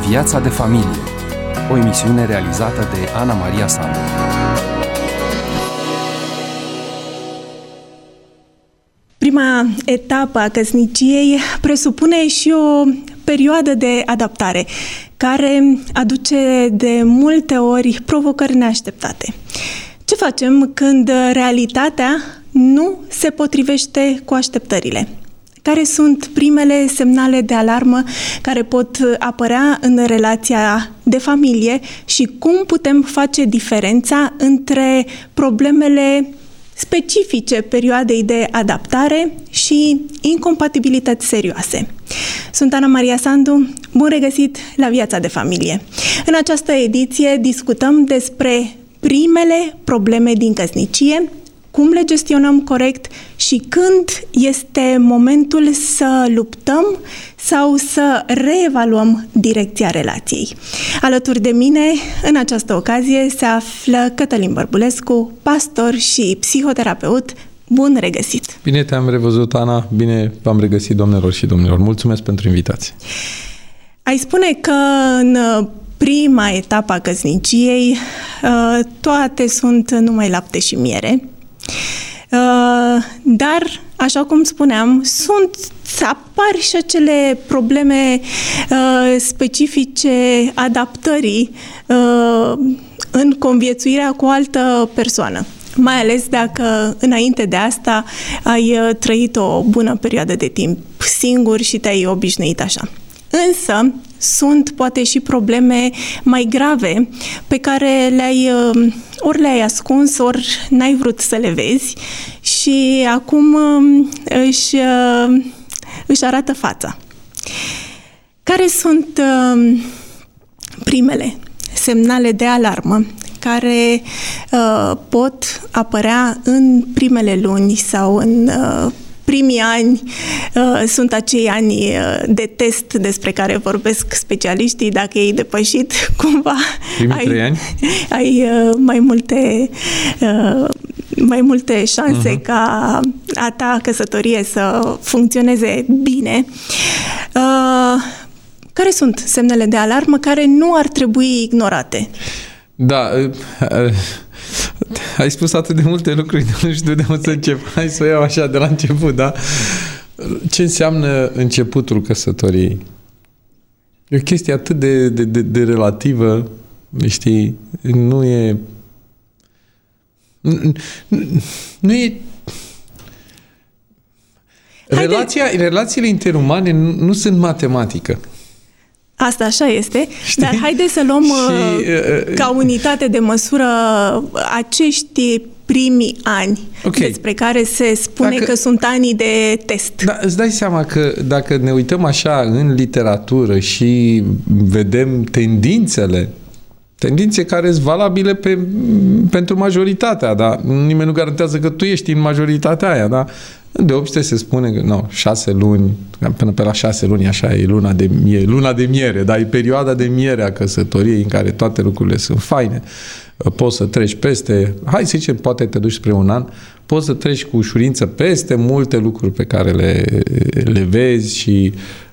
Viața de familie, o emisiune realizată de Ana Maria Sandu. Prima etapă a căsniciei presupune și o perioadă de adaptare, care aduce de multe ori provocări neașteptate. Ce facem când realitatea nu se potrivește cu așteptările? Care sunt primele semnale de alarmă care pot apărea în relația de familie și cum putem face diferența între problemele specifice perioadei de adaptare și incompatibilități serioase? Sunt Ana Maria Sandu, bun regăsit la Viața de Familie. În această ediție discutăm despre primele probleme din căsnicie, cum le gestionăm corect și când este momentul să luptăm sau să reevaluăm direcția relației. Alături de mine, în această ocazie, se află Cătălin Bărbulescu, pastor și psihoterapeut. Bun regăsit! Bine te-am revăzut, Ana, bine v-am regăsit, doamnelor și domnilor. Mulțumesc pentru invitație. Ai spune că în prima etapă a căsniciei toate sunt numai lapte și miere. Dar, așa cum spuneam, apar și acele probleme specifice adaptării în conviețuirea cu o altă persoană. Mai ales dacă înainte de asta ai trăit o bună perioadă de timp singur și te-ai obișnuit așa. Însă, sunt poate și probleme mai grave pe care ori le-ai ascuns, ori n-ai vrut să le vezi și acum își arată fața. Care sunt primele semnale de alarmă care pot apărea în primele luni sau în primii ani? Sunt acei ani de test despre care vorbesc specialiștii, dacă ei depășit cumva ai mai multe șanse ca a ta căsătorie să funcționeze bine. Care sunt semnele de alarmă care nu ar trebui ignorate? Da, ai spus atât de multe lucruri, nu știu de unde să încep. Hai să o iau așa de la început, da? Ce înseamnă începutul căsătoriei? E o chestie atât de relativă, știi? Nu e... Relațiile interumane nu sunt matematică. Asta așa este, știi? Dar haide să luăm ca unitate de măsură acești primii ani, despre care se spune că sunt anii de test. Da, îți dai seama că dacă ne uităm așa în literatură și vedem tendințe care sunt valabile pentru majoritatea, dar nimeni nu garantează că tu ești în majoritatea aia, da? De obște se spune că 6 luni, până pe la 6 luni, așa e luna de miere, dar e perioada de miere a căsătoriei în care toate lucrurile sunt faine. Poți să treci peste, hai să zicem, poate te duci spre un an, poți să treci cu ușurință peste multe lucruri pe care le vezi și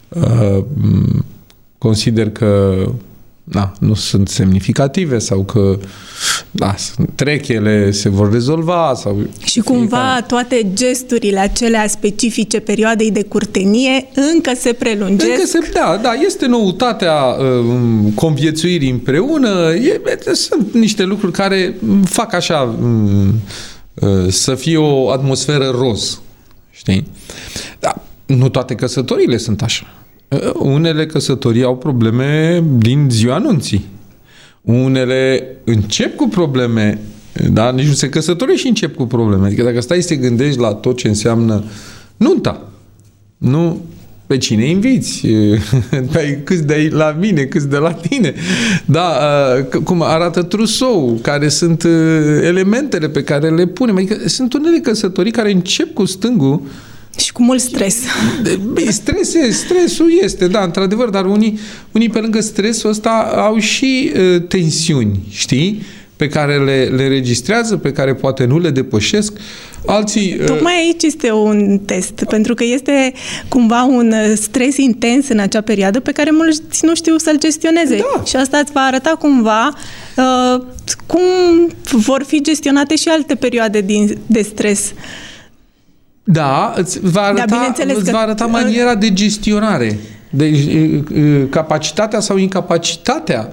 consider că nu sunt semnificative sau că trec ele, se vor rezolva. Și cumva toate gesturile acelea specifice perioadei de curtenie încă se prelungesc. Este noutatea conviețuirii împreună. Sunt niște lucruri care fac așa să fie o atmosferă roz. Știi? Dar nu toate căsătoriile sunt așa. Unele căsătorii au probleme din ziua anunții. Unele încep cu probleme, dar nici nu se căsătorește și încep cu probleme. Adică dacă stai să te gândești la tot ce înseamnă nunta, nu pe cine inviți, câți de la mine, câți de la tine, cum arată trusou, care sunt elementele pe care le punem. Adică sunt unele căsătorii care încep cu stângul și cu mult stres. Stresul este, da, într-adevăr, dar unii pe lângă stresul ăsta au și tensiuni, știi? Pe care le registrează, pe care poate nu le depășesc. Alții... Tocmai aici este un test, pentru că este cumva un stres intens în acea perioadă pe care mulți nu știu să-l gestioneze. Da. Și asta îți va arăta cumva cum vor fi gestionate și alte perioade de stres. Da, îți va arăta maniera de gestionare, de capacitatea sau incapacitatea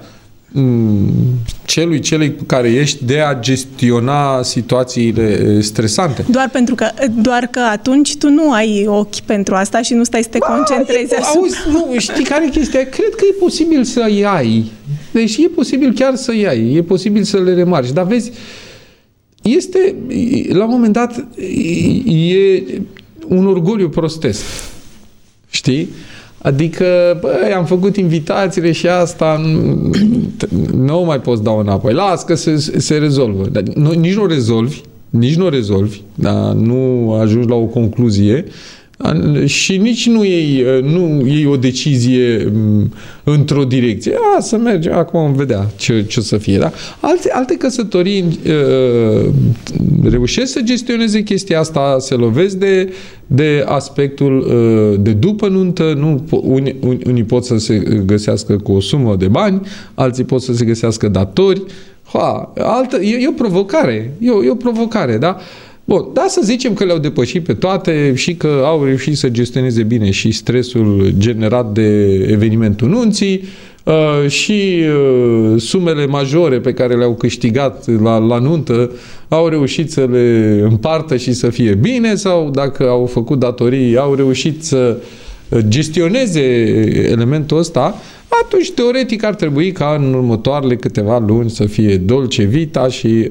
celui care ești de a gestiona situațiile stresante. Doar că atunci tu nu ai ochi pentru asta și nu stai să te concentrezi asupra. Auzi, nu, știi care e chestia? Cred că e posibil să iai. Deci e posibil chiar să iai. E posibil să le remarci. Dar vezi, este, la un moment dat, e un orgoliu prostesc. Știi? Adică, am făcut invitațiile și asta nu mai poți da înapoi. Las că se rezolvă. Dar nici nu rezolvi, dar nu ajungi la o concluzie și nici nu iei o decizie într-o direcție. Să mergem, acum vom vedea ce o să fie. Da? Alte căsătorii reușesc să gestioneze chestia asta, se lovesc de aspectul de după nuntă. Unii pot să se găsească cu o sumă de bani, alții pot să se găsească datori. E o provocare. E o provocare, da? Bun, da, să zicem că le-au depășit pe toate și că au reușit să gestioneze bine și stresul generat de evenimentul nunții și sumele majore pe care le-au câștigat la nuntă au reușit să le împartă și să fie bine, sau dacă au făcut datorii, au reușit să gestioneze elementul ăsta. Atunci, teoretic, ar trebui ca în următoarele câteva luni să fie dolce vita și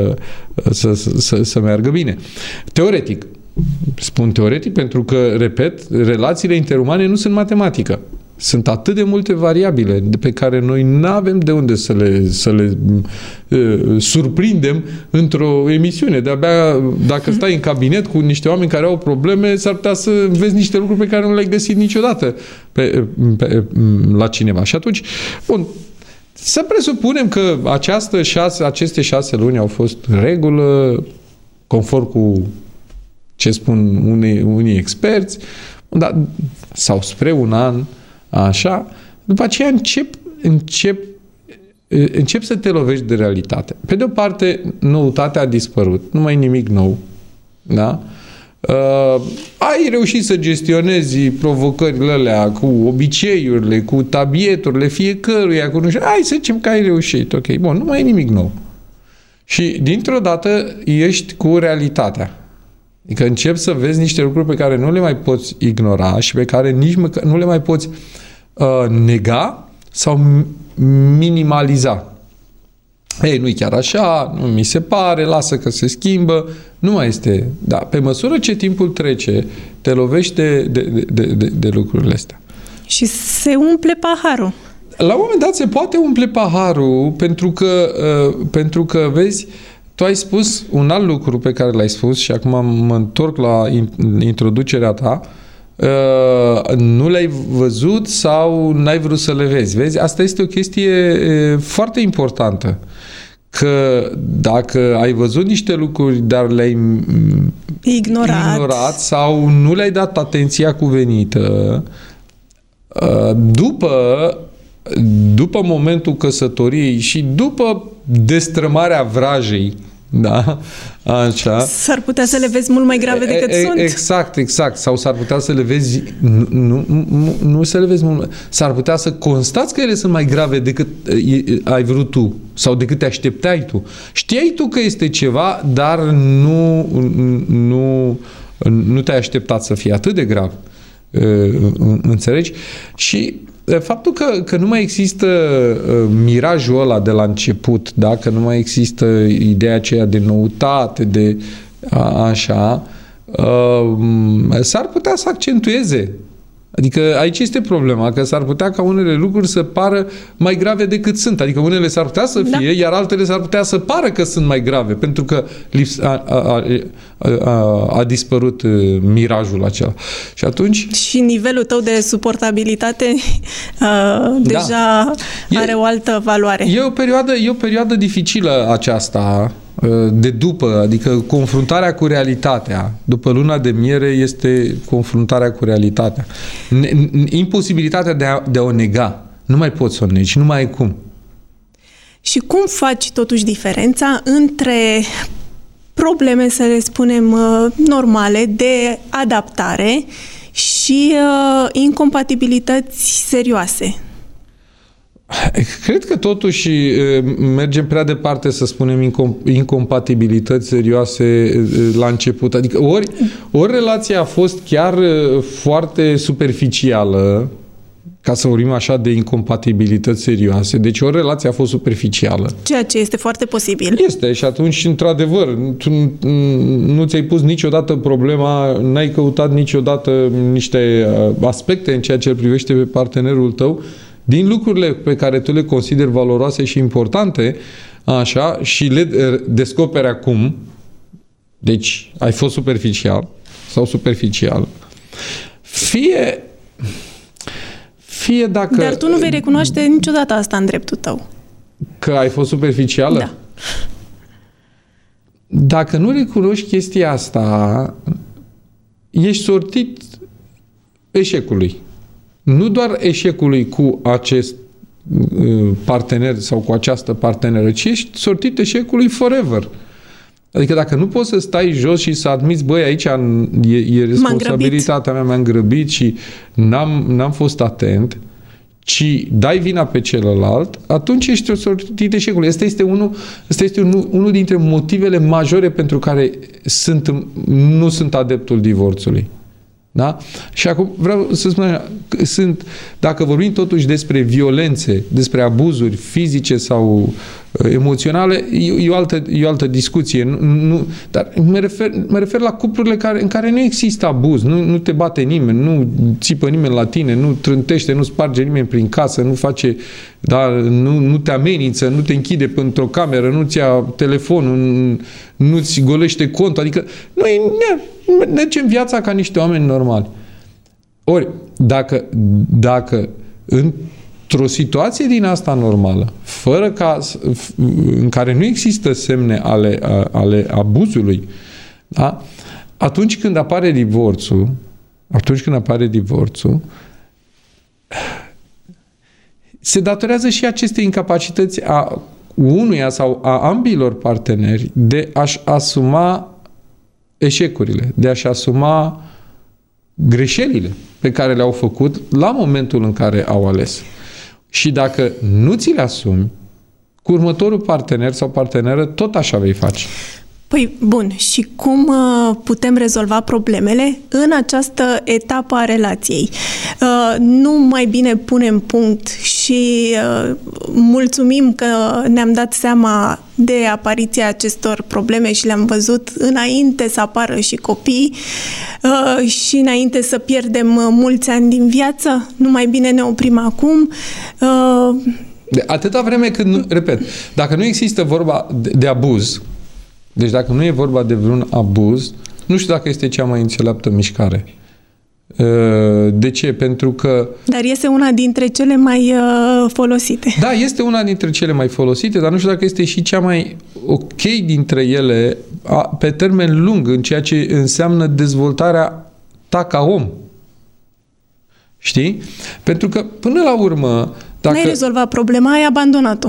să meargă bine. Teoretic. Spun teoretic pentru că, repet, relațiile interumane nu sunt matematică. Sunt atât de multe variabile pe care noi nu avem de unde să le surprindem într-o emisiune. De-abia dacă stai în cabinet cu niște oameni care au probleme, s-ar putea să vezi niște lucruri pe care nu le-ai găsit niciodată la cineva. Și atunci, bun, să presupunem că aceste 6 luni au fost regulă, conform cu ce spun unii experți, sau spre un an, așa, după aceea încep să te lovești de realitate. Pe de o parte, noutatea a dispărut, nu mai e nimic nou. Da? Ai reușit să gestionezi provocările alea cu obiceiurile, cu tabieturile fiecăruia, cu nu știu, hai să zicem că ai reușit, ok, bun, nu mai e nimic nou. Și dintr-o dată ești cu realitatea. Adică începi să vezi niște lucruri pe care nu le mai poți ignora și pe care nici nu le mai poți nega sau minimaliza. Ei, nu-i chiar așa, nu mi se pare, lasă că se schimbă, nu mai este. Da, pe măsură ce timpul trece, te lovești de lucrurile astea. Și se umple paharul. La un moment dat se poate umple paharul pentru că vezi, tu ai spus un alt lucru pe care l-ai spus și acum mă întorc la introducerea ta. Nu le-ai văzut sau n-ai vrut să le vezi. Vezi? Asta este o chestie foarte importantă. Că dacă ai văzut niște lucruri, dar le-ai ignorat sau nu le-ai dat atenția cuvenită, după momentul căsătoriei și după destrămarea vrajei, da? Așa. S-ar putea să le vezi mult mai grave decât sunt. Exact. Sau s-ar putea să le vezi nu să le vezi mult mai... S-ar putea să constați că ele sunt mai grave decât ai vrut tu sau decât te așteptai tu. Știai tu că este ceva, dar nu te-ai așteptat să fie atât de grav. Înțelegi? Și faptul că nu mai există mirajul ăla de la început, da? Că nu mai există ideea aceea de noutate, de așa, s-ar putea să accentueze. Adică aici este problema, că s-ar putea ca unele lucruri să pară mai grave decât sunt. Adică unele s-ar putea să fie, iar altele s-ar putea să pară că sunt mai grave, pentru că a dispărut mirajul acela. Și atunci... Și nivelul tău de suportabilitate deja are o altă valoare. E o perioadă dificilă aceasta, de după, adică confruntarea cu realitatea, după luna de miere, este confruntarea cu realitatea. Imposibilitatea de a o nega. Nu mai poți să o negi, nu mai ai cum. Și cum faci totuși diferența între probleme, să le spunem, normale, de adaptare și incompatibilități serioase? Cred că totuși mergem prea departe să spunem incompatibilități serioase la început. Adică ori relația a fost chiar foarte superficială, ca să vorbim așa de incompatibilități serioase, deci ori relația a fost superficială. Ceea ce este foarte posibil. Este și atunci, într-adevăr, tu nu ți-ai pus niciodată problema, n-ai căutat niciodată niște aspecte în ceea ce îl privește pe partenerul tău, din lucrurile pe care tu le consideri valoroase și importante, așa, și le descoperi acum, deci ai fost superficial sau superficial, fie dacă... Dar tu nu vei recunoaște niciodată asta în dreptul tău. Că ai fost superficială? Da. Dacă nu recunoști chestia asta, ești sortit eșecului. Nu doar eșecului cu acest partener sau cu această parteneră, ci ești sortit eșecului forever. Adică dacă nu poți să stai jos și să admiți, băi, aici e responsabilitatea mea, m-am grăbit și n-am fost atent, ci dai vina pe celălalt, atunci ești sortit eșecului. Ăsta este unul dintre motivele majore pentru care nu sunt adeptul divorțului. Da? Și acum vreau să spun așa, dacă vorbim totuși despre violențe, despre abuzuri fizice sau emoționale, e o altă discuție. Dar mă refer la cuplurile în care nu există abuz, nu te bate nimeni, nu țipă nimeni la tine, nu trântește, nu sparge nimeni prin casă, nu face, nu te amenință, nu te închide într-o cameră, nu-ți ia telefonul, nu-ți golește contul, adică noi mergem viața ca niște oameni normali. Ori, dacă într-o situație din asta normală, în care nu există semne ale abuzului, da? Atunci când apare divorțul, se datorează și aceste incapacități a unuia sau a ambilor parteneri de a-și asuma eșecurile, de a-și asuma greșelile pe care le-au făcut la momentul în care au ales. Și dacă nu ți le asumi, cu următorul partener sau parteneră, tot așa vei face. Păi, bun, și cum putem rezolva problemele în această etapă a relației? Nu mai bine punem punct și mulțumim că ne-am dat seama de apariția acestor probleme și le-am văzut înainte să apară și copii și înainte să pierdem mulți ani din viață? Nu mai bine ne oprim acum? De atâta vreme când, repet, dacă nu există vorba de abuz, deci dacă nu e vorba de vreun abuz, nu știu dacă este cea mai înțeleaptă mișcare. De ce? Pentru că... Dar este una dintre cele mai folosite. Da, este una dintre cele mai folosite, dar nu știu dacă este și cea mai ok dintre ele pe termen lung, în ceea ce înseamnă dezvoltarea ta ca om. Știi? Pentru că, până la urmă... N-ai rezolvat problema, ai abandonat-o.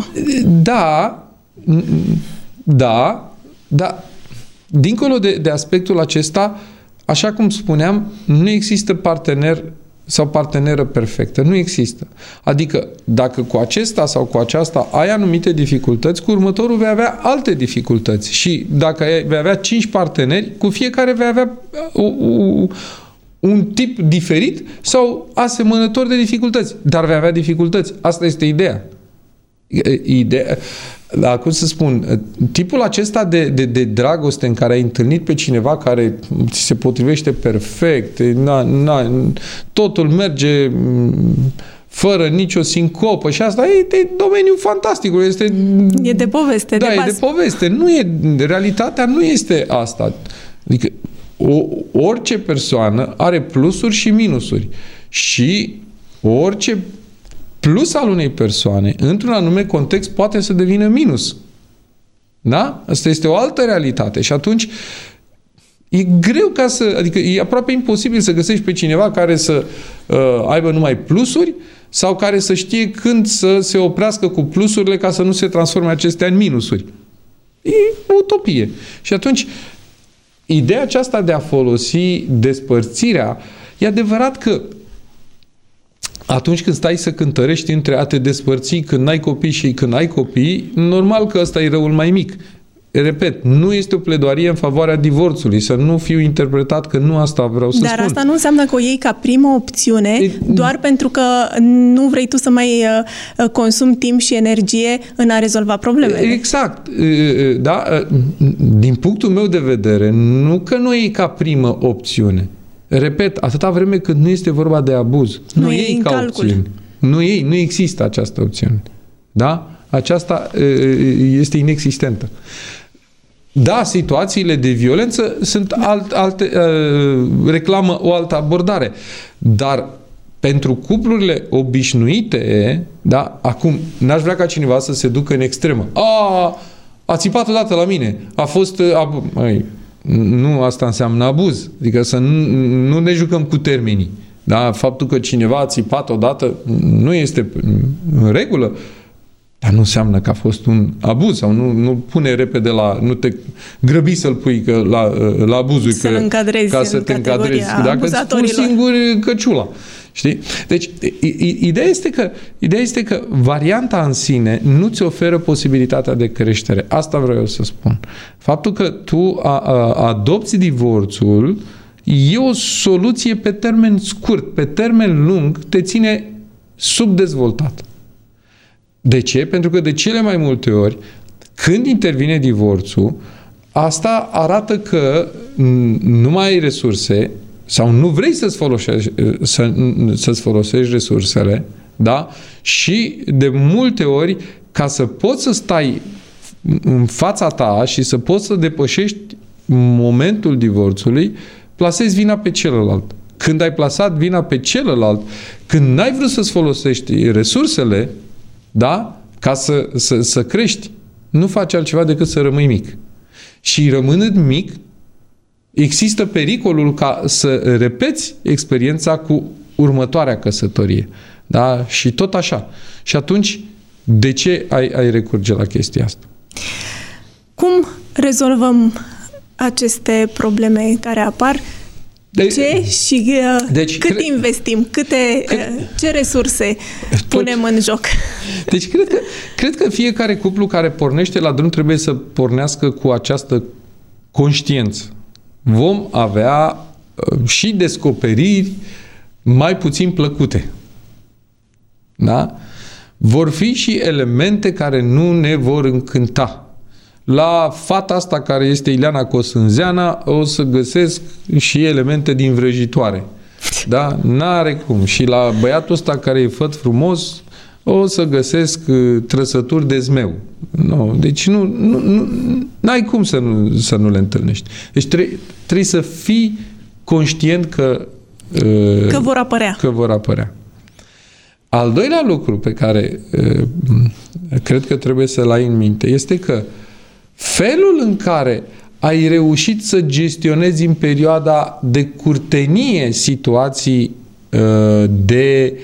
Da, dincolo de aspectul acesta, așa cum spuneam, nu există partener sau parteneră perfectă. Nu există. Adică, dacă cu acesta sau cu aceasta ai anumite dificultăți, cu următorul vei avea alte dificultăți. Și dacă vei avea 5 parteneri, cu fiecare vei avea un tip diferit sau asemănător de dificultăți. Dar vei avea dificultăți. Asta este ideea. Dar cum să spun, tipul acesta de dragoste în care ai întâlnit pe cineva care ți se potrivește perfect, totul merge fără nicio sincopă și asta e domeniul fantasticului. E de poveste, da, de e de poveste. Realitatea nu este asta. Adică orice persoană are plusuri și minusuri. Și orice plus al unei persoane, într-un anume context, poate să devină minus. Da? Asta este o altă realitate. Și atunci e greu adică e aproape imposibil să găsești pe cineva care să aibă numai plusuri sau care să știe când să se oprească cu plusurile ca să nu se transforme acestea în minusuri. E o utopie. Și atunci, ideea aceasta de a folosi despărțirea, e adevărat că atunci când stai să cântărești între a te despărți când n-ai copii și când ai copii, normal că ăsta e răul mai mic. Repet, nu este o pledoarie în favoarea divorțului, să nu fiu interpretat că nu asta vreau să spun. Dar asta nu înseamnă că o iei ca primă opțiune doar pentru că nu vrei tu să mai consumi timp și energie în a rezolva problemele. Exact. Da? Din punctul meu de vedere, nu că nu o iei ca primă opțiune. Repet, atâta vreme cât nu este vorba de abuz, nu iei ca opțiune. Nu există această opțiune. Da? Aceasta este inexistentă. Da, situațiile de violență sunt reclamă o altă abordare. Dar pentru cuplurile obișnuite, da, acum n-aș vrea ca cineva să se ducă în extremă. A țipat odată la mine. A fost... nu asta înseamnă abuz. Adică să nu ne jucăm cu termenii. Da? Faptul că cineva a țipat odată nu este în regulă. Dar nu înseamnă că a fost un abuz sau nu pune repede nu te grăbi să-l pui la abuzuri ca să te încadrezi. Dacă îți pun singur căciula. Știi? Deci, ideea este că varianta în sine nu ți oferă posibilitatea de creștere. Asta vreau eu să spun. Faptul că tu adopți divorțul e o soluție pe termen scurt. Pe termen lung te ține subdezvoltat. De ce? Pentru că de cele mai multe ori, când intervine divorțul, asta arată că nu mai ai resurse sau nu vrei să-ți folosești resursele, da? Și de multe ori, ca să poți să stai în fața ta și să poți să depășești momentul divorțului, plasezi vina pe celălalt. Când ai plasat vina pe celălalt, când n-ai vrut să-ți folosești resursele, da? Ca să crești, nu faci altceva decât să rămâi mic. Și rămânând mic, există pericolul ca să repeți experiența cu următoarea căsătorie. Da? Și tot așa. Și atunci, de ce ai recurge la chestia asta? Cum rezolvăm aceste probleme care apar? Cât investim? Ce resurse punem în joc? Deci cred că fiecare cuplu care pornește la drum trebuie să pornească cu această conștiință. Vom avea și descoperiri mai puțin plăcute. Da? Vor fi și elemente care nu ne vor încânta. La fata asta care este Ileana Cosânzeana o să găsesc și elemente din vrăjitoare. Da? N-are cum. Și la băiatul ăsta care e făt frumos o să găsesc trăsături de zmeu. No. Deci n-ai cum să nu le întâlnești. Deci trebuie să fii conștient că vor apărea. Al doilea lucru pe care cred că trebuie să-l ai în minte este că felul în care ai reușit să gestionezi în perioada de curtenie situații de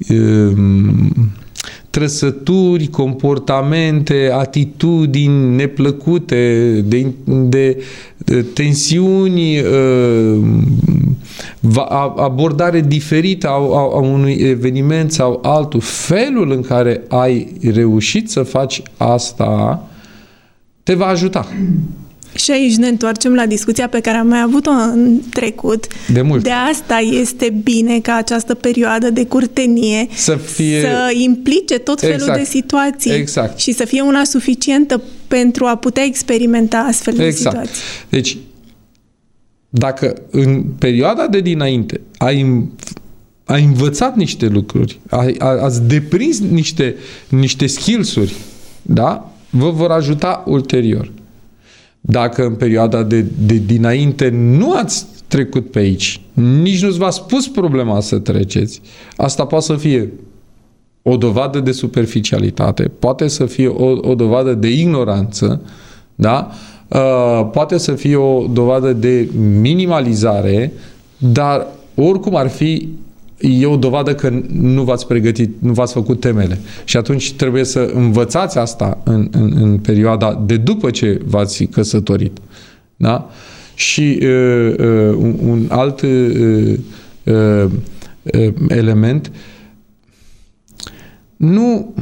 trăsături, comportamente, atitudini neplăcute, de tensiuni, abordare diferită a unui eveniment sau altul, felul în care ai reușit să faci asta te va ajuta. Și aici ne întoarcem la discuția pe care am mai avut-o în trecut. De mult. De asta este bine ca această perioadă de curtenie să implice tot felul de situații și să fie una suficientă pentru a putea experimenta astfel de situații. Deci, dacă în perioada de dinainte ai învățat niște lucruri, ați deprins niște skills-uri, da? Vă vor ajuta ulterior. Dacă în perioada de dinainte nu ați trecut pe aici, nici nu-ți v-a spus problema să treceți, asta poate să fie o dovadă de superficialitate, poate să fie o dovadă de ignoranță, Da? Poate să fie o dovadă de minimalizare, dar oricum ar fi, e o dovadă că nu v-ați pregătit, nu v-ați făcut temele. Și atunci trebuie să învățați asta în perioada de după ce v-ați căsătorit. Da? Și un alt element, nu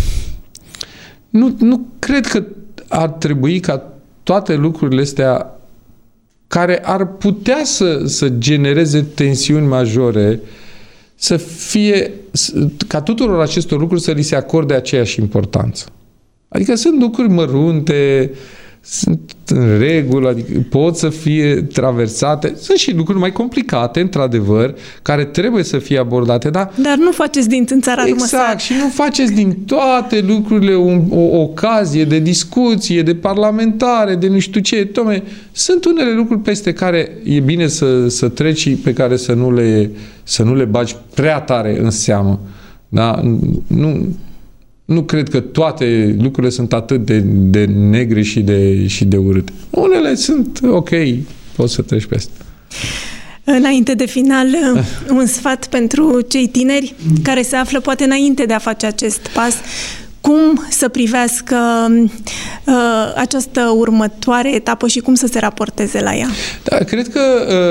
cred că ar trebui ca toate lucrurile astea care ar putea să genereze tensiuni majore, să fie, ca tuturor acestor lucruri să li se acorde aceeași importanță. Adică sunt lucruri mărunte, sunt în regulă, adică pot să fie traversate. Sunt și lucruri mai complicate, într-adevăr, care trebuie să fie abordate, dar nu faceți din țara exact, și nu faceți din toate lucrurile o ocazie de discuție, de parlamentare, de nu știu ce. Tome, sunt unele lucruri peste care e bine să treci și pe care să nu le bagi prea tare în seamă. Da? Nu cred că toate lucrurile sunt atât de negre și de urâte. Unele sunt ok, poți să treci peste. Înainte de final, un sfat pentru cei tineri care se află poate înainte de a face acest pas, cum să privească această următoare etapă și cum să se raporteze la ea? Da, cred că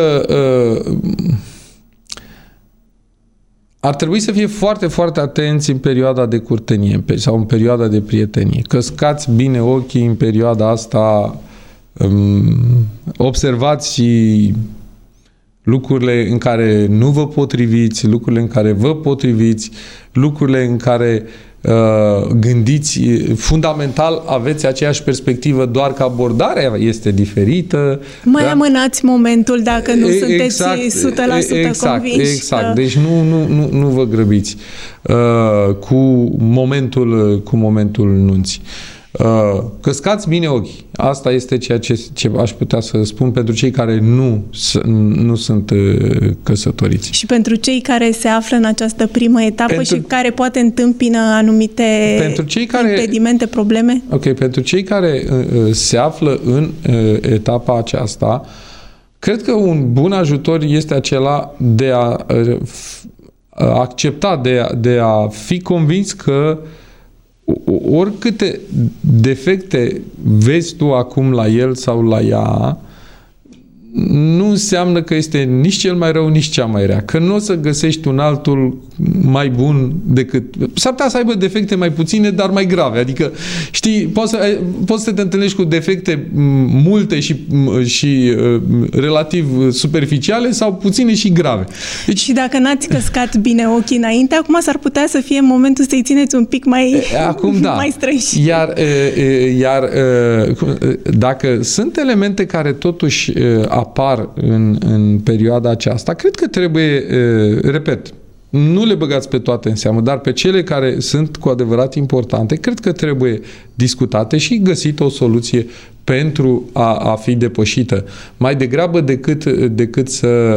ar trebui să fie foarte, foarte atenți în perioada de curtenie sau în perioada de prietenie. Căscați bine ochii în perioada asta, observați lucrurile în care nu vă potriviți, lucrurile în care vă potriviți, lucrurile în care gândiți, fundamental aveți aceeași perspectivă, doar că abordarea este diferită. Mai amânați momentul dacă nu sunteți 100% convinși. Exact. Deci nu vă grăbiți cu momentul nunții. Căscați bine ochii. Asta este ceea ce aș putea să spun pentru cei care nu sunt căsătoriți. Și pentru cei care se află în această primă etapă și care poate întâmpină anumite impedimente, probleme? Ok, pentru cei care se află în etapa aceasta, cred că un bun ajutor este acela de a accepta, de a fi convins că oricâte defecte vezi tu acum la el sau la ea, nu înseamnă că este nici cel mai rău, nici cea mai rea. Că nu o să găsești un altul mai bun decât... S-ar putea să aibă defecte mai puține, dar mai grave. Adică, știi, poți să te întâlnești cu defecte multe și relativ superficiale sau puține și grave. Deci, și dacă n-ați căscat bine ochii înainte, acum s-ar putea să fie momentul să-i țineți un pic mai strânși. Iar dacă sunt elemente care totuși apar în perioada aceasta, cred că trebuie, repet, nu le băgați pe toate în seamă, dar pe cele care sunt cu adevărat importante, cred că trebuie discutate și găsită o soluție pentru a fi depășită. Mai degrabă decât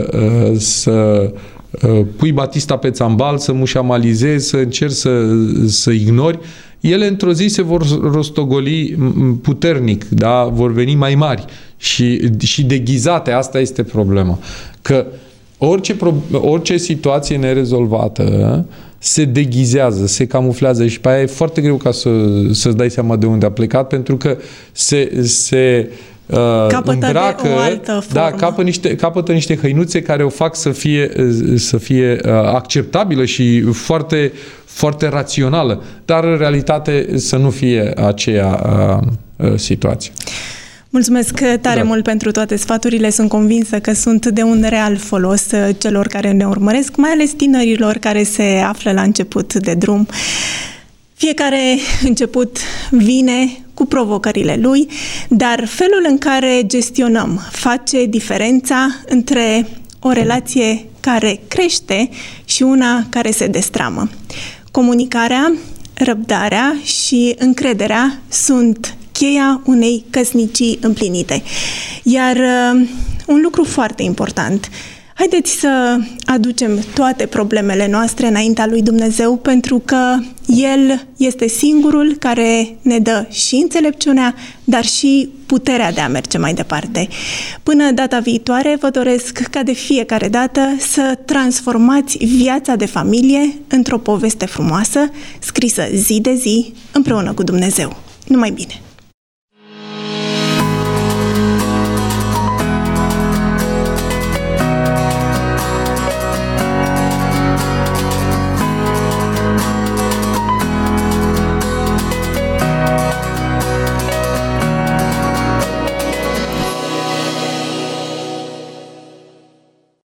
să pui batista pe țambal, să mușamalizezi, să încerci să ignori, ele într-o zi se vor rostogoli puternic, da? Vor veni mai mari și deghizate. Asta este problema. Că orice situație nerezolvată se deghizează, se camuflează și pe aia e foarte greu ca să-ți dai seama de unde a plecat, pentru că se îmbracă, o altă formă. Capătă niște hăinuțe care o fac să fie acceptabilă și foarte, foarte rațională, dar în realitate să nu fie aceea situație. Mulțumesc tare mult pentru toate sfaturile. Sunt convinsă că sunt de un real folos celor care ne urmăresc, mai ales tinerilor care se află la început de drum. Fiecare început vine cu provocările lui, dar felul în care gestionăm face diferența între o relație care crește și una care se destramă. Comunicarea, răbdarea și încrederea sunt cheia unei căsnicii împlinite. Iar un lucru foarte important, Haideți să aducem toate problemele noastre înaintea lui Dumnezeu, pentru că El este singurul care ne dă și înțelepciunea, dar și puterea de a merge mai departe. Până data viitoare, vă doresc ca de fiecare dată să transformați viața de familie într-o poveste frumoasă, scrisă zi de zi, împreună cu Dumnezeu. Numai bine!